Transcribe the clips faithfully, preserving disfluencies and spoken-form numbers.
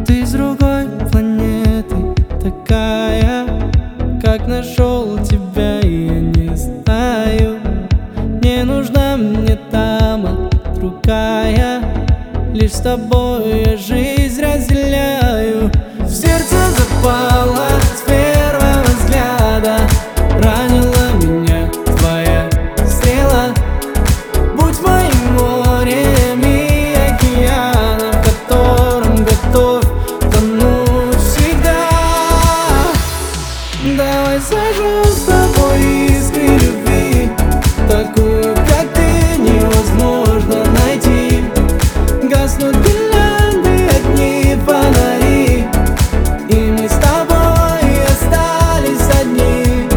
Ты с другой планеты, такая, как нашел тебя, я не знаю. Не нужна мне дама другая, лишь с тобой я жизнь разделяю. В сердце запала с первого взгляда, ранила меня твоя стрела. Будь моим морем и океаном, в котором готов тонуть всегда. Давай зажжем с тобой искры любви, такую, как ты, невозможно найти. Гаснут гирлянды, огни, фонари, и мы с тобой остались одни.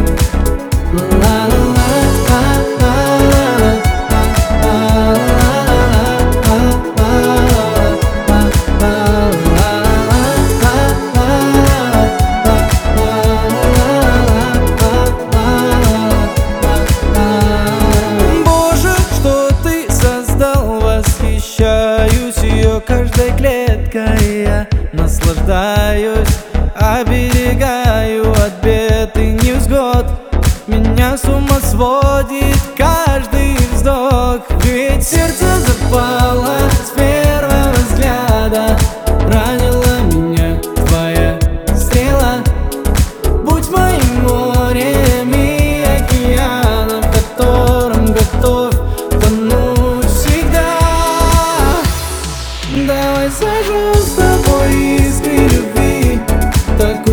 Боже, что ты создал, восхищаюсь ее каждой клеткой. Я наслаждаюсь, оберегаю от бед и невзгод. Меня с ума сводит каждый вздох, ведь сердце запало с первого взгляда, ранила меня твоя стрела. Будь моим морем и океаном, в котором готов тонуть всегда. Давай зажжем с тобой искры любви, такой,